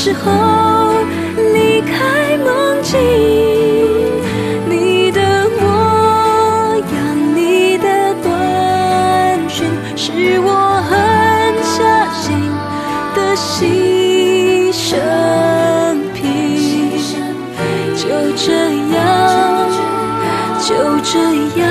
时候离开梦境，你的模样，你的短裙，是我狠下心的牺牲品。就这样，就这样。